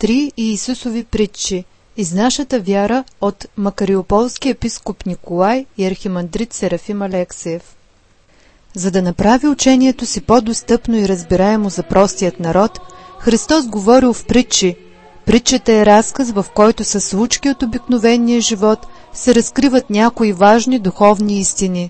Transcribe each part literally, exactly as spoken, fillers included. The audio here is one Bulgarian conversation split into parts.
Три Иисусови притчи. Из нашата вяра от макариополски епископ Николай и архимандрит Серафим Алексиев. За да направи учението си по-достъпно и разбираемо за простият народ, Христос говорил в притчи. Притчата е разказ, в който със случки от обикновения живот се разкриват някои важни духовни истини.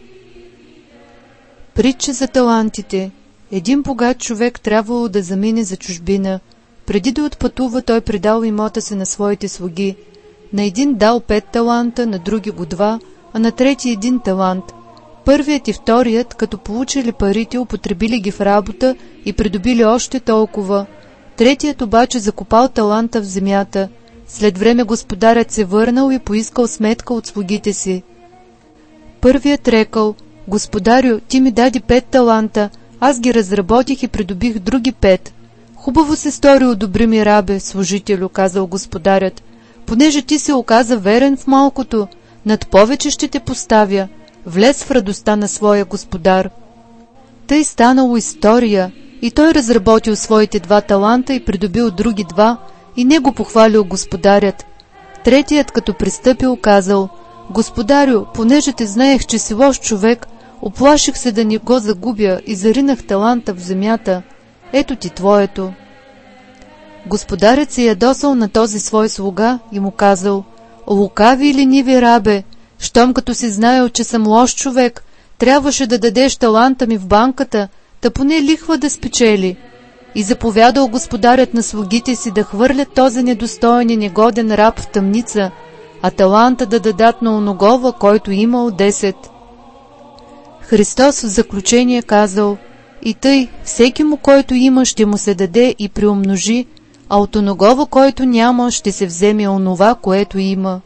Притча за талантите. Един богат човек трябвало да замине за чужбина. Преди да отпътува, той предал имота си на своите слуги. На един дал пет таланта, на други го два, а на трети един талант. Първият и вторият, като получили парите, употребили ги в работа и придобили още толкова. Третият обаче закопал таланта в земята. След време господарят се върнал и поискал сметка от слугите си. Първият рекал: „Господарю, ти ми дади пет таланта, аз ги разработих и придобих други пет." „Хубаво се стори, одобри ми, рабе, служителю," казал господарят. „Понеже ти се оказа верен в малкото, над повече ще те поставя. Влез в радостта на своя господар." Тъй станало история, и той разработил своите два таланта и придобил други два, и не го похвалил господарят. Третият, като пристъпил, казал: „Господарю, понеже те знаех, че си лош човек, оплаших се да не го загубя и заринах таланта в земята. Ето ти твоето." Господарят се ядосал на този свой слуга и му казал: „Лукави и лениви рабе, щом като си знаел, че съм лош човек, трябваше да дадеш таланта ми в банката, та поне лихва да спечели." И заповядал господарят на слугите си да хвърлят този недостоен и негоден раб в тъмница, а таланта да дадат на оногова, който имал десет. Христос в заключение казал: „И тъй, всеки му, който има, ще му се даде и приумножи, а от оногова, който няма, ще се вземе онова, което има."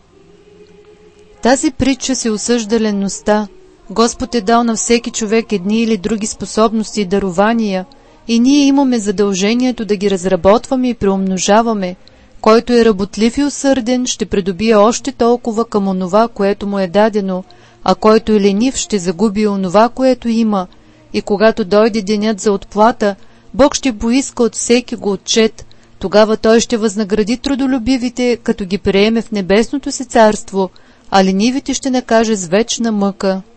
Тази притча се осъжда ленността. Господ е дал на всеки човек едни или други способности и дарования, и ние имаме задължението да ги разработваме и приумножаваме. Който е работлив и усърден, ще придобие още толкова към онова, което му е дадено, а който е ленив, ще загуби онова, което има. И когато дойде денят за отплата, Бог ще поиска от всеки го отчет. Тогава той ще възнагради трудолюбивите, като ги приеме в небесното си царство, а ленивите ще накаже с вечна мъка.